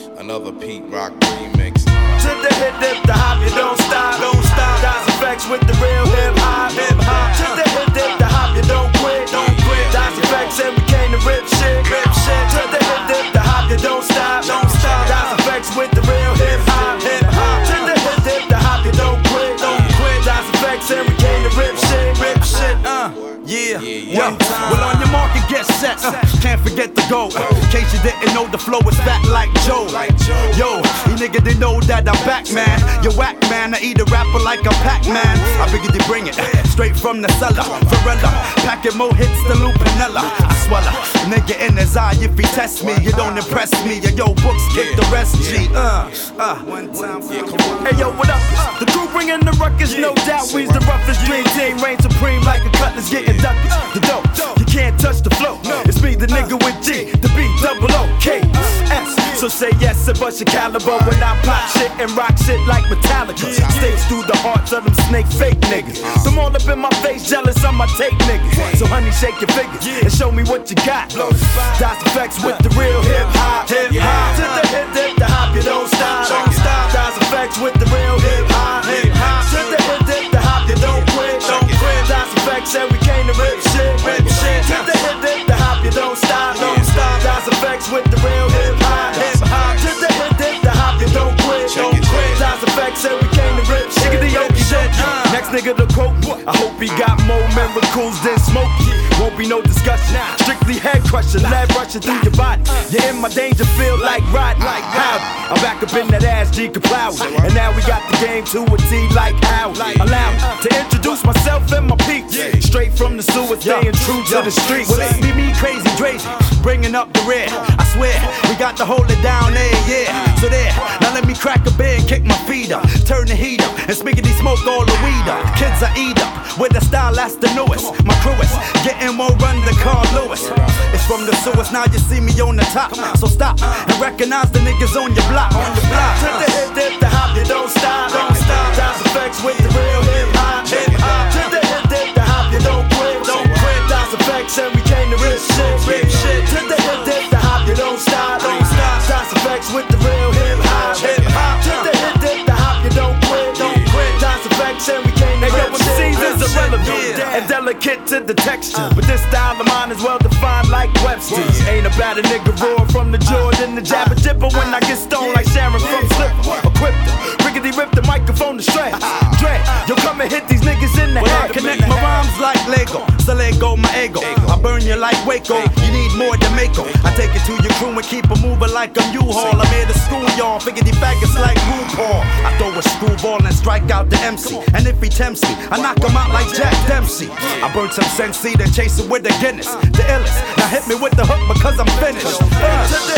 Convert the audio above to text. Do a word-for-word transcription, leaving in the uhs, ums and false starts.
Another Pete Rock remix. To the hip dip, the hop, you don't stop, don't stop. Das Effects with the real hip hop, hip hop. To the hip dip, the hop, you don't quit, don't quit. Das Effects and we came to rip shit, rip shit. To the hip dip, the hop, you don't stop, don't stop. Das Effects with the real hip hop, hip hop. To the hip dip, the hop, you don't quit, don't quit. Das Effects and we came to rip shit, rip shit. Uh, yeah, yeah. Well, on your mark and get set. Uh, can't forget the goal. Uh, in case you didn't know, the flow is fat like Joe. Yo, you nigga didn't know that I'm back, man. You whack, man. I eat a rapper like a Pac-Man. I figured you bring it straight from the cellar. Varela, packing more hits than Lupinella. I swallow, nigga in his eye. If he test me, you don't impress me. Yo, books kick the rest. G. Uh, uh. Hey yo, what up? The crew bringing the ruckus, no doubt. We's the roughest dream team, reign supreme like a cutlass getting duckers. The dope, you can't touch the flow. It's me, the nigga with G, the B, double O, K, S. So say yes and bust your caliber when I pop shit and rock shit like Metallica. Stays through the hearts of them snake fake niggas. Them all up in my face, jealous of my take niggas. So honey, shake your fingers and show me what you got. Das Effects with the real hip hop, hip hop. To the hip dip, the hop, you don't stop, don't stop. Das Effects with the real hip hop, hip hop. To the hip dip, the hop, you don't quit, don't quit. Das Effects and we came to rip shit, rip shit. To the hip dip, the hop, you don't stop, don't stop. Das Effects with the real hip hop, hip hop. To the hip dip, the hop, you don't quit, don't quit. Das Effects and we came to rip shit, rip shit. Next nigga to quote, I hope he got more miracles than Smokey. Won't be no discussion, strictly head crushing, lead rushing through your body. You're in my danger field like riding, like how I'm back up in that ass, G Kaplow. And now we got the game to a T like how. Allow me to introduce myself and my peeps. Straight from the sewer, staying true to the streets. Well, it's me, me, crazy, crazy, bringing up the rear. I swear, we got to hold it down there, yeah. So there, now let me crack a beer and kick my feet up. Turn the heat up, and spiggity smoke all the weed up. Kids I eat up, with the style that's the newest. My crew is getting more run than Carl Lewis. It's from the sewers, now you see me on the top. So stop, and recognize the niggas on your block. On your block. To the hip dip, the hop, you don't stop, don't stop. Das Effects with the real hip hop, hip hop. To the hip dip, the hop, you don't quit, don't quit. Das Effects and we came to rip shit, rip shit. To the hip dip, the hop, you don't stop, don't stop. Das Effects with the real hip hop, hip hop. To the hip dip, the hop, you don't quit, don't quit. Das Effects and we came to rip shit. Seasons irrelevant and delicate to the texture, but this style of mine is well defined like Webster's. Ain't about a nigga roar from the Jordan, the jabber jibber when I get stoned like Sharon from Slipper. Equipped her, riggedy rip the microphone to stretch. Dread, yo come and hit these niggas in the head. Connect my rhymes like Lego, so let go my ego. I burn you like Waco, you need more than Mako. I take it to your crew and keep it moving like a U-Haul. I'm here to school y'all, figgity faggots like RuPaul. I throw a screwball and strike out the M C, and if he tempts me, I knock him out like Jack Dempsey. I burn some Sensi, then chase it with the Guinness, the illest. Now hit me with the hook because I'm finished. Uh.